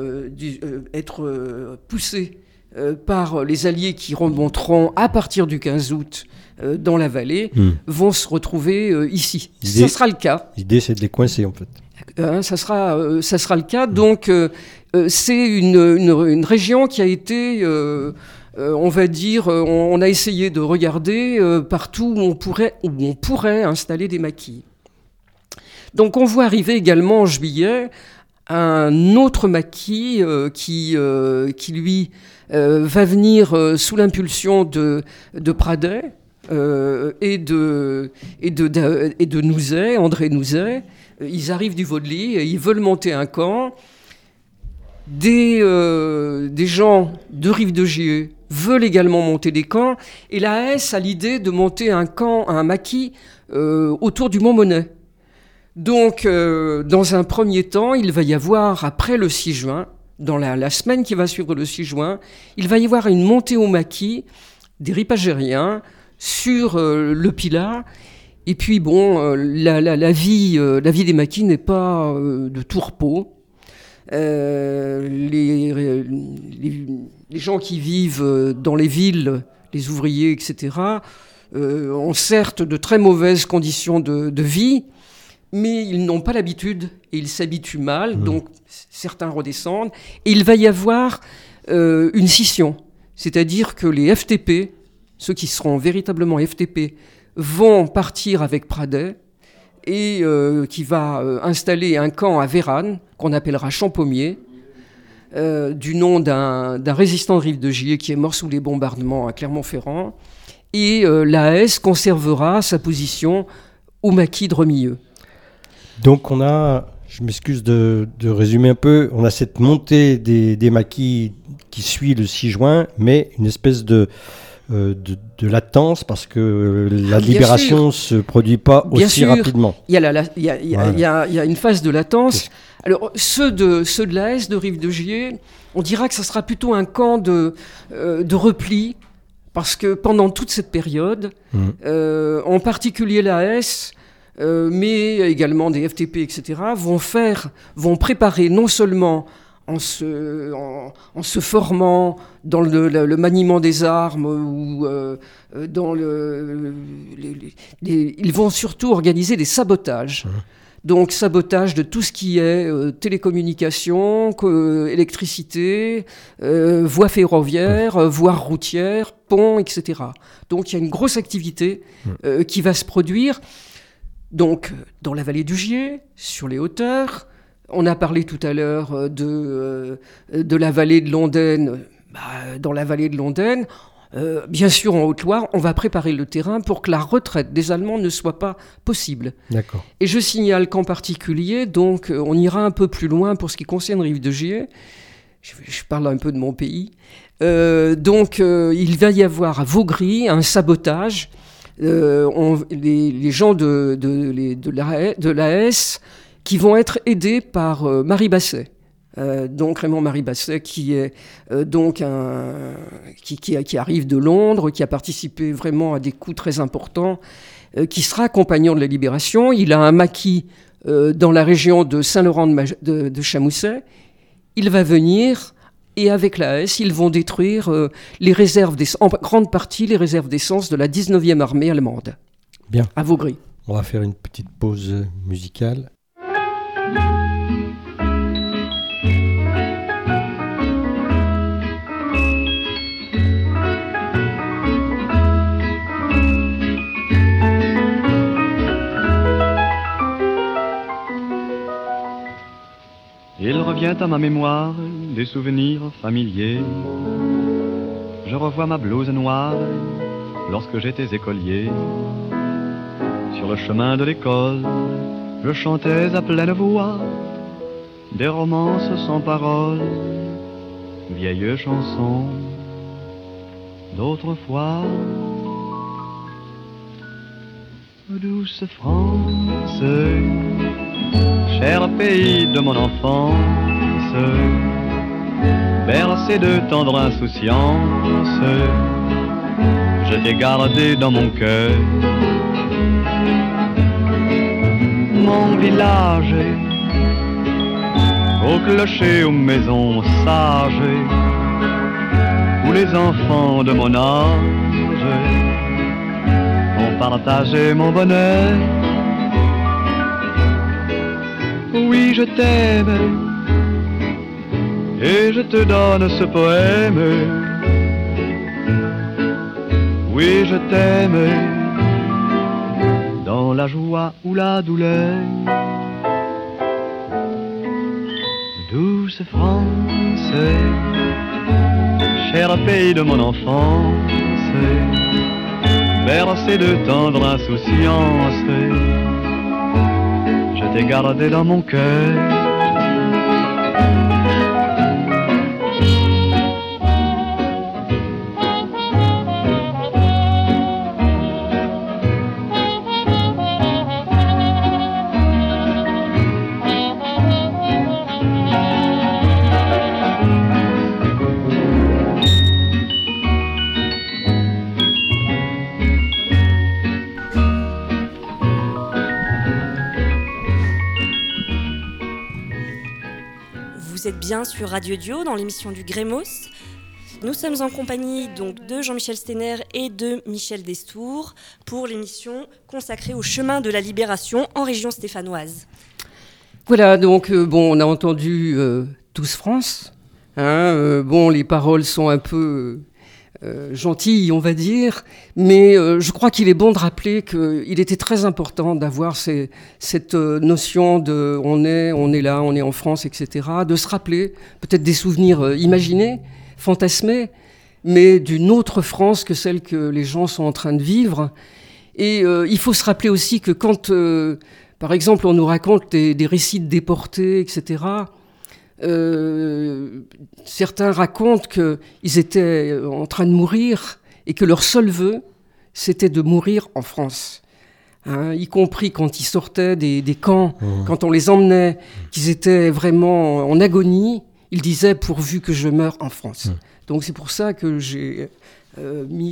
être poussés par les Alliés qui remonteront à partir du 15 août dans la vallée vont se retrouver ici. Ça sera le cas. L'idée, c'est de les coincer, en fait. Ça sera le cas. Donc, c'est une région qui a été, on va dire, on a essayé de regarder partout où on pourrait installer des maquis. Donc, on voit arriver également en juillet un autre maquis qui lui, va venir sous l'impulsion de Pradet et de Nouzet, André Nouzet. Ils arrivent du Vaudely et ils veulent monter un camp. Des gens de Rive-de-Gier veulent également monter des camps. Et la Hesse a l'idée de monter un maquis autour du Montmonnet. Donc, dans un premier temps, il va y avoir, après le 6 juin, dans la semaine qui va suivre le 6 juin, il va y avoir une montée au maquis des ripagériens sur le Pilat. Et puis, bon, la vie des maquis n'est pas de tout repos. Les gens qui vivent dans les villes, les ouvriers, etc., ont certes de très mauvaises conditions de vie, mais ils n'ont pas l'habitude et ils s'habituent mal, donc certains redescendent. Et il va y avoir une scission, c'est-à-dire que les FTP, ceux qui seront véritablement FTP, vont partir avec Pradet et qui va installer un camp à Vérane, qu'on appellera Champommier, du nom d'un résistant de Rive de Gier qui est mort sous les bombardements à Clermont-Ferrand. Et l'AS conservera sa position au maquis de Remilleux. Donc on a, je m'excuse de résumer un peu, on a cette montée des maquis qui suit le 6 juin, mais une espèce de latence parce que la libération ne se produit pas aussi rapidement. Il y a une phase de latence. Alors ceux de l'AS de Rive de Gier, on dira que ça sera plutôt un camp de repli, parce que pendant toute cette période, en particulier l'AS, mais également des FTP, etc., vont préparer non seulement en se formant dans le maniement des armes ou dans ils vont surtout organiser des sabotages. Donc sabotage de tout ce qui est télécommunications, électricité, voies ferroviaires, voies routières, ponts, etc. Donc il y a une grosse activité qui va se produire. Donc dans la vallée du Gier, sur les hauteurs. On a parlé tout à l'heure de la vallée de l'Ondaine. Dans la vallée de l'Ondaine, bien sûr en Haute-Loire, on va préparer le terrain pour que la retraite des Allemands ne soit pas possible. D'accord. Et je signale qu'en particulier, donc, on ira un peu plus loin pour ce qui concerne Rive de Gier. Je parle un peu de mon pays. Il va y avoir à Vaugry un sabotage. Les gens de l'AS qui vont être aidés par Marie Basset. Donc Raymond-Marie Basset, qui est qui arrive de Londres, qui a participé vraiment à des coups très importants, qui sera compagnon de la Libération. Il a un maquis dans la région de Saint-Laurent de Chamousset. Il va venir, et avec l'AS, ils vont détruire les réserves en grande partie les réserves d'essence de la 19e armée allemande. Bien. À Vaugry. On va faire une petite pause musicale. Il revient à ma mémoire des souvenirs familiers. Je revois ma blouse noire lorsque j'étais écolier. Sur le chemin de l'école, je chantais à pleine voix des romances sans paroles, vieilles chansons d'autrefois. Douce France, cher pays de mon enfance, bercé de tendre insouciance, je t'ai gardé dans mon cœur. Mon village, au clocher, aux maisons sages, où les enfants de mon âge ont partagé mon bonheur. Oui, je t'aime, et je te donne ce poème. Oui, je t'aime, dans la joie ou la douleur. Douce France, cher pays de mon enfance, bercé de tendre insouciance, je t'ai gardé dans mon cœur. Vous êtes bien sur Radio Dio dans l'émission du Grémos. Nous sommes en compagnie donc de Jean-Michel Steiner et de Michel Destour pour l'émission consacrée au chemin de la libération en région stéphanoise. Voilà, donc on a entendu Tous France. Les paroles sont un peu gentilles, on va dire, mais je crois qu'il est bon de rappeler qu'il était très important d'avoir cette notion de on est là, on est en France, etc., de se rappeler peut-être des souvenirs imaginés, fantasmés, mais d'une autre France que celle que les gens sont en train de vivre. Et il faut se rappeler aussi que quand, par exemple, on nous raconte des récits de déportés, etc., certains racontent qu'ils étaient en train de mourir et que leur seul vœu, c'était de mourir en France. Y compris quand ils sortaient des camps, quand on les emmenait, qu'ils étaient vraiment en agonie, ils disaient « pourvu que je meure en France ». Donc c'est pour ça que j'ai mis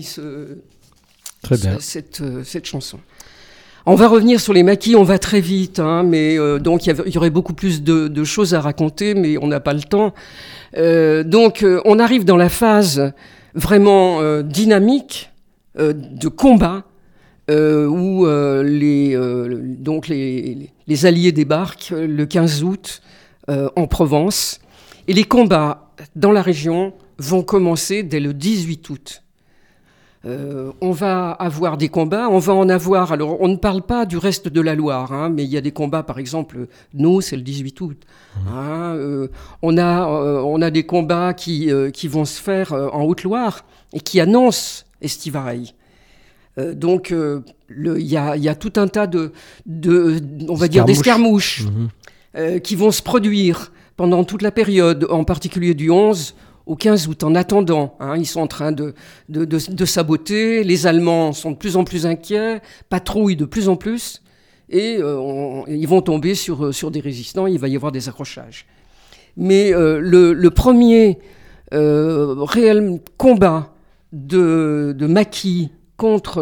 cette chanson. On va revenir sur les maquis, on va très vite, mais donc il y aurait beaucoup plus de choses à raconter, mais on n'a pas le temps. Donc on arrive dans la phase vraiment dynamique de combat, où les Alliés débarquent le 15 août en Provence, et les combats dans la région vont commencer dès le 18 août. On va avoir des combats, on va en avoir, alors on ne parle pas du reste de la Loire, mais il y a des combats, par exemple, nous c'est le 18 août. On a des combats qui vont se faire en Haute-Loire et qui annoncent Estivareil. Donc il y a tout un tas d'escarmouches qui vont se produire pendant toute la période, en particulier du 11 au 15 août, en attendant, ils sont en train de saboter, les Allemands sont de plus en plus inquiets, patrouillent de plus en plus, et ils vont tomber sur des résistants, il va y avoir des accrochages. Mais le premier réel combat de maquis contre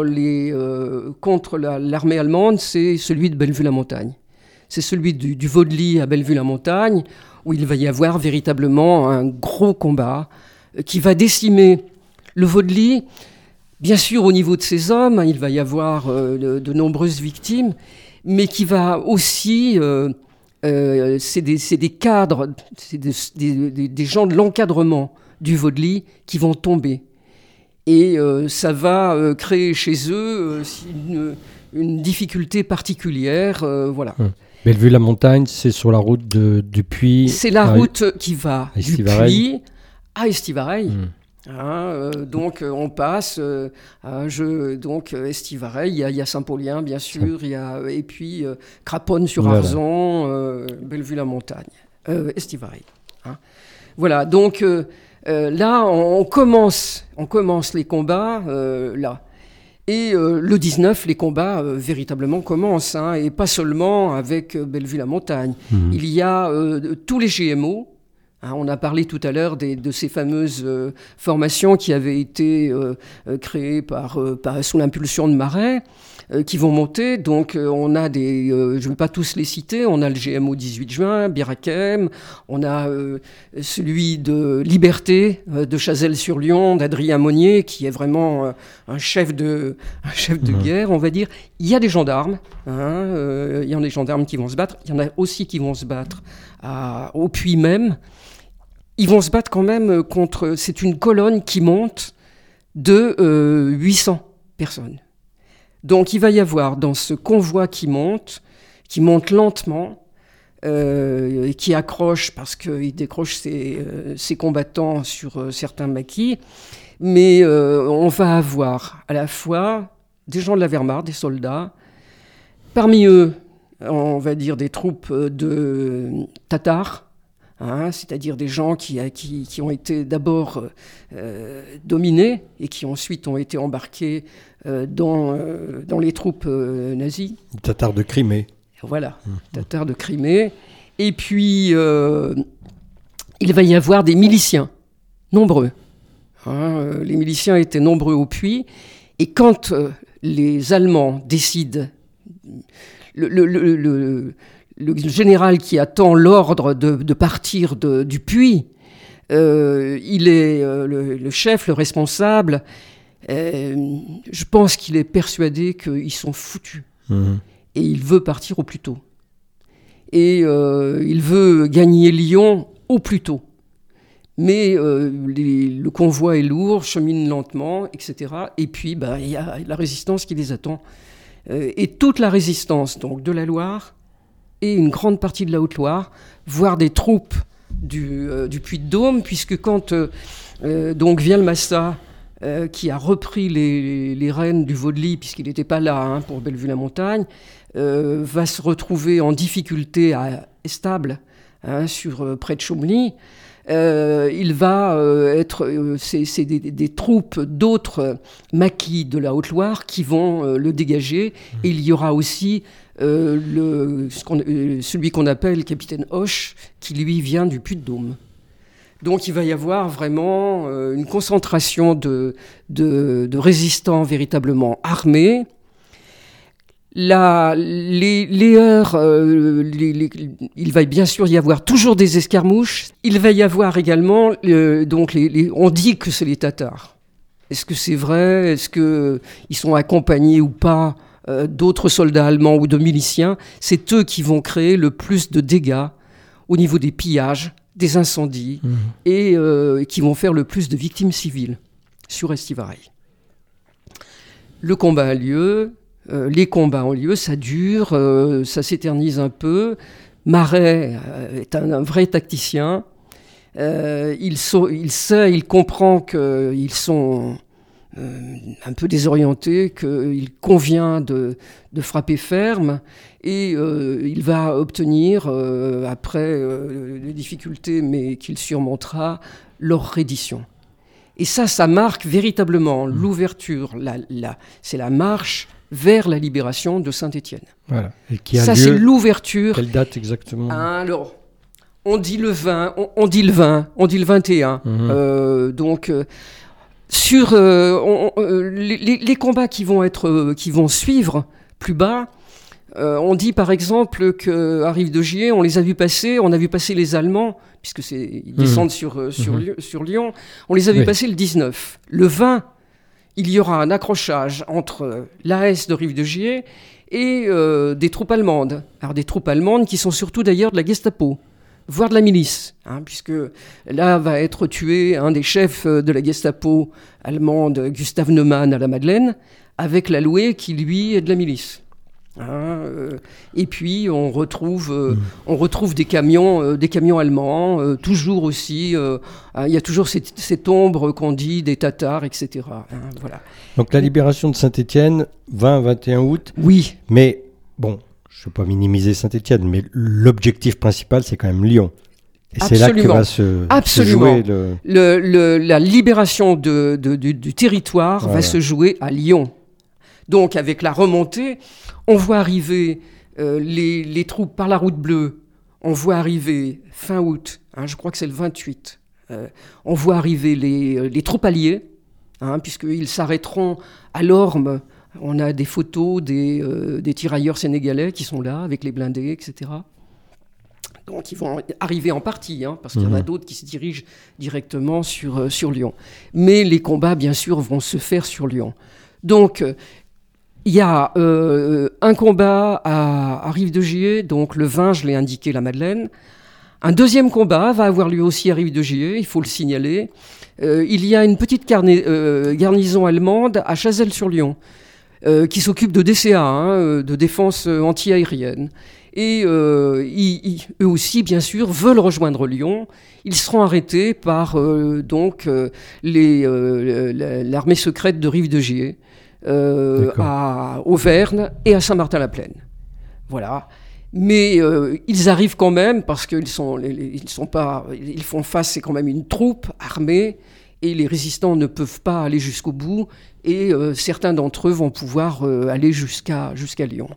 l'armée allemande, c'est celui de Bellevue-la-Montagne. C'est celui du Vaudely à Bellevue-la-Montagne, où il va y avoir véritablement un gros combat qui va décimer le Vaudely. Bien sûr, au niveau de ses hommes, il va y avoir de nombreuses victimes, mais qui va aussi... c'est des cadres, c'est des gens de l'encadrement du Vaudely qui vont tomber. Et ça va créer chez eux une difficulté particulière. Voilà. Bellevue-la-Montagne, c'est sur la route du Puy. C'est la route qui va du Puy à Estivareil. Donc on passe Estivareil, il y a Saint-Paulien bien sûr, et puis Craponne-sur-Arzon, Bellevue-la-Montagne, Estivareil. Voilà, donc là on commence les combats là. Et le 19, les combats véritablement commencent, et pas seulement avec Bellevue-la-Montagne. Il y a tous les GMO. On a parlé tout à l'heure de ces fameuses formations qui avaient été créées sous l'impulsion de Marais, qui vont monter. Donc on a je ne vais pas tous les citer, on a le GMO 18 juin, Birakem, on a celui de Liberté, de Chazelles-sur-Lyon, d'Adrien Monnier, qui est vraiment un chef de guerre, on va dire. Il y a des gendarmes, il y en a des gendarmes qui vont se battre, il y en a aussi qui vont se battre au Puy même. Ils vont se battre quand même c'est une colonne qui monte de 800 personnes. Donc il va y avoir dans ce convoi qui monte lentement, et qui accroche parce qu'il décroche ses combattants sur certains maquis, mais on va avoir à la fois des gens de la Wehrmacht, des soldats, parmi eux, on va dire des troupes de tatars, c'est-à-dire des gens qui ont été d'abord dominés et qui ensuite ont été embarqués dans les troupes nazies. Tatars de Crimée. Voilà, Tatars de Crimée. Et puis, il va y avoir des miliciens, nombreux. Les miliciens étaient nombreux au Puy. Et quand les Allemands décident... Le général qui attend l'ordre de partir du Puy Il est le chef, le responsable. Je pense qu'il est persuadé qu'ils sont foutus. Et il veut partir au plus tôt. Et il veut gagner Lyon au plus tôt. Mais le convoi est lourd, chemine lentement, etc. Et puis, il y a la résistance qui les attend. Et toute la résistance donc, de la Loire et une grande partie de la Haute-Loire, voire des troupes du Puy-de-Dôme, puisque quand donc vient le Massa, qui a repris les rênes du Vaudely, puisqu'il n'était pas là pour Bellevue-la-Montagne, va se retrouver en difficulté à Estables, près de Chaumly. Il va être... c'est des troupes d'autres maquis de la Haute-Loire qui vont le dégager. Et il y aura aussi celui qu'on appelle capitaine Hoche, qui lui vient du Puy-de-Dôme. Donc il va y avoir vraiment une concentration de résistants véritablement armés. Les heurts, il va bien sûr y avoir toujours des escarmouches. Il va y avoir également, on dit que c'est les Tatars. Est-ce que c'est vrai? Est-ce qu'ils sont accompagnés ou pas d'autres soldats allemands ou de miliciens? C'est eux qui vont créer le plus de dégâts au niveau des pillages, des incendies, et qui vont faire le plus de victimes civiles sur Estivareille. Le combat a lieu. Les combats ont lieu, ça dure, ça s'éternise un peu. Maret est un vrai tacticien. Il comprend qu'ils sont un peu désorientés, qu'il convient de frapper ferme, et il va obtenir, après des difficultés, mais qu'il surmontera, leur reddition. Et ça marque véritablement l'ouverture, c'est la marche vers la libération de Saint-Étienne. Voilà. Et qui a ça, lieu... c'est l'ouverture. Quelle date exactement? Alors, on dit le 20, on dit le 21. Sur les combats qui vont suivre plus bas, on dit par exemple qu'à Rive-de-Gier, on a vu passer les Allemands, puisque ils descendent sur Lyon, on les a vus passer le 19. Le 20, il y aura un accrochage entre l'AS de Rive-de-Gier et des troupes allemandes. Alors des troupes allemandes qui sont surtout d'ailleurs de la Gestapo, voire de la milice, puisque là va être tué un des chefs de la Gestapo allemande, Gustav Neumann à la Madeleine, avec l'Aloué qui lui est de la milice. Et puis on retrouve des camions allemands, toujours aussi. Il y a toujours cette ombre qu'on dit des Tatars, etc. Voilà. Donc la libération de Saint-Étienne, 20-21 août. Oui. Mais bon, je ne veux pas minimiser Saint-Étienne, mais l'objectif principal, c'est quand même Lyon. Et c'est là que va se jouer la libération du territoire va se jouer à Lyon. Donc avec la remontée, on voit arriver les troupes par la route bleue, on voit arriver fin août, je crois que c'est le 28, on voit arriver les troupes alliées, puisqu'ils s'arrêteront à l'Orme. On a des photos des tirailleurs sénégalais qui sont là, avec les blindés, etc. Donc ils vont arriver en partie, parce qu'il y en a d'autres qui se dirigent directement sur Lyon. Mais les combats, bien sûr, vont se faire sur Lyon. Donc, il y a un combat à Rive-de-Gier, donc le 20, je l'ai indiqué, la Madeleine. Un deuxième combat va avoir lieu aussi à Rive-de-Gier, il faut le signaler. Il y a une petite garnison allemande à Chazelles-sur-Lyon, qui s'occupe de DCA, de défense anti-aérienne. Et eux aussi, bien sûr, veulent rejoindre Lyon. Ils seront arrêtés par l'armée secrète de Rive-de-Gier, à Auvergne et à Saint-Martin-la-Plaine. Voilà. Mais ils arrivent quand même parce qu'ils font face, c'est quand même une troupe armée et les résistants ne peuvent pas aller jusqu'au bout et certains d'entre eux vont pouvoir aller jusqu'à Lyon.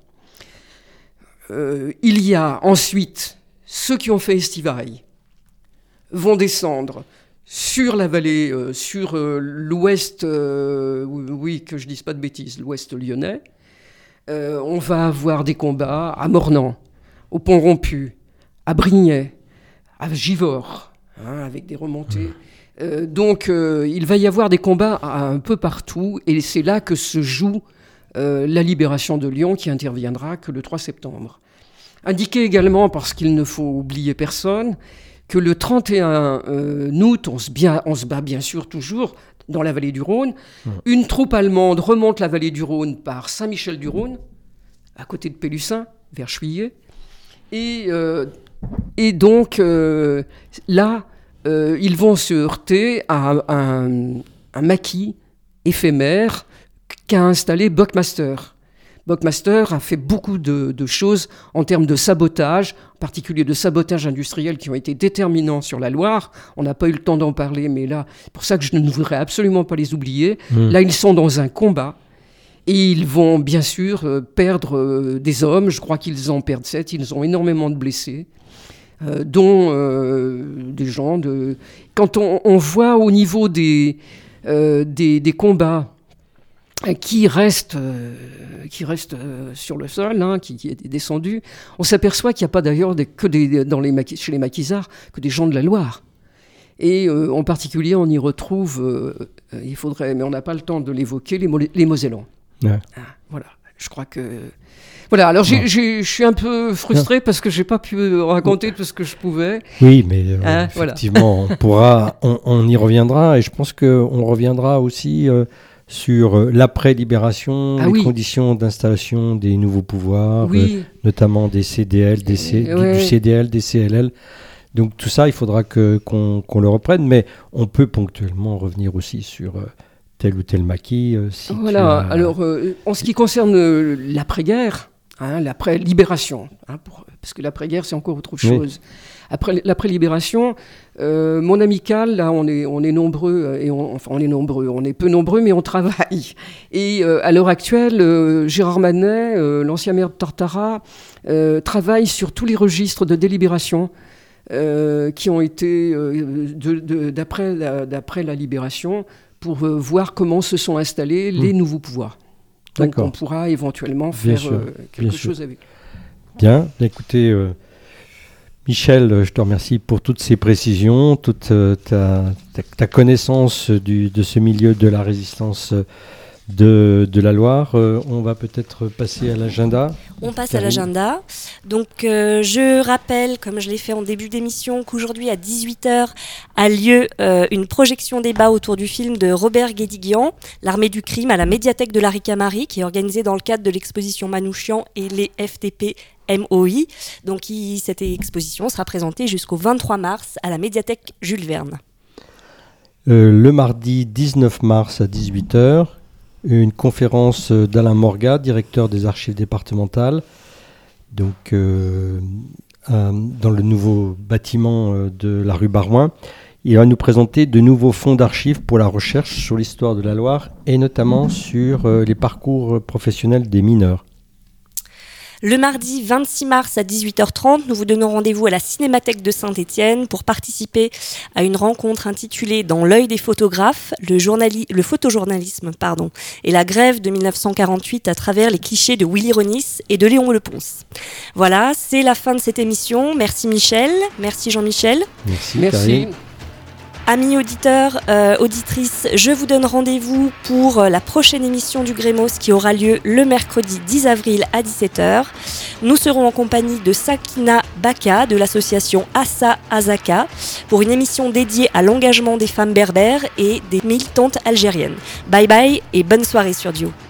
Il y a ensuite ceux qui ont fait Estivareille vont descendre sur la vallée, sur l'ouest, oui, que je ne dise pas de bêtises, l'ouest lyonnais. On va avoir des combats à Mornan, au Pont-Rompu, à Brignais, à Givors, avec des remontées. Donc il va y avoir des combats un peu partout, et c'est là que se joue la libération de Lyon, qui interviendra que le 3 septembre. Indiqué également, parce qu'il ne faut oublier personne, que le 31 août, on se bat bien sûr toujours dans la vallée du Rhône. Une troupe allemande remonte la vallée du Rhône par Saint-Michel-du-Rhône, à côté de Pélussin, vers Chuillet. Et donc, là, ils vont se heurter à un maquis éphémère qu'a installé Buckmaster. Buckmaster a fait beaucoup de choses en termes de sabotage, en particulier de sabotage industriel, qui ont été déterminants sur la Loire. On n'a pas eu le temps d'en parler, mais là, c'est pour ça que je ne voudrais absolument pas les oublier. Là, ils sont dans un combat et ils vont bien sûr perdre des hommes. Je crois qu'ils en perdent 7. Ils ont énormément de blessés, dont des gens de... Quand on voit au niveau des combats qui reste sur le sol, qui est descendu, on s'aperçoit qu'il n'y a pas d'ailleurs chez les maquisards que des gens de la Loire. Et en particulier, on y retrouve, mais on n'a pas le temps de l'évoquer, les Mosellans. Ouais. Voilà, je crois que... Voilà, alors je suis un peu frustré parce que je n'ai pas pu raconter tout ce que je pouvais. Oui, mais effectivement, voilà. on y reviendra, et je pense qu'on reviendra aussi... sur l'après-libération, les conditions d'installation des nouveaux pouvoirs, notamment des CDL, du CDL, des CLL. Donc tout ça, il faudra qu'on le reprenne, mais on peut ponctuellement revenir aussi sur tel ou tel maquis. Voilà, alors en ce qui concerne l'après-guerre, l'après-libération, parce que l'après-guerre, c'est encore autre chose. Après l'après-libération, mon amicale, là, on est nombreux, on est peu nombreux, mais on travaille. Et à l'heure actuelle, Gérard Manet, l'ancien maire de Tartaras, travaille sur tous les registres de délibération qui ont été d'après la libération, pour voir comment se sont installés les nouveaux pouvoirs. Donc on pourra éventuellement faire quelque chose avec. Bien, écoutez... Michel, je te remercie pour toutes ces précisions, toute ta connaissance de ce milieu de la résistance de la Loire. On va peut-être passer à l'agenda. On passe à l'agenda. Donc, je rappelle, comme je l'ai fait en début d'émission, qu'aujourd'hui à 18h a lieu une projection débat autour du film de Robert Guédiguian, L'armée du crime, à la médiathèque de la Ricamarie, qui est organisée dans le cadre de l'exposition Manouchian et les FTP MOI. Donc cette exposition sera présentée jusqu'au 23 mars à la médiathèque Jules Verne. Le mardi 19 mars à 18h, une conférence d'Alain Morgat, directeur des archives départementales, donc dans le nouveau bâtiment de la rue Barouin. Il va nous présenter de nouveaux fonds d'archives pour la recherche sur l'histoire de la Loire et notamment sur les parcours professionnels des mineurs. Le mardi 26 mars à 18h30, nous vous donnons rendez-vous à la Cinémathèque de Saint-Étienne pour participer à une rencontre intitulée « Dans l'œil des photographes, le photojournalisme et la grève de 1948 à travers les clichés de Willy Ronis et de Léon Leponce ». Voilà, c'est la fin de cette émission. Merci Michel, merci Jean-Michel. Merci. Amis auditeurs, auditrices, je vous donne rendez-vous pour la prochaine émission du Grémos qui aura lieu le mercredi 10 avril à 17h. Nous serons en compagnie de Sakina Baka de l'association Assa Azaka pour une émission dédiée à l'engagement des femmes berbères et des militantes algériennes. Bye bye et bonne soirée sur Dio.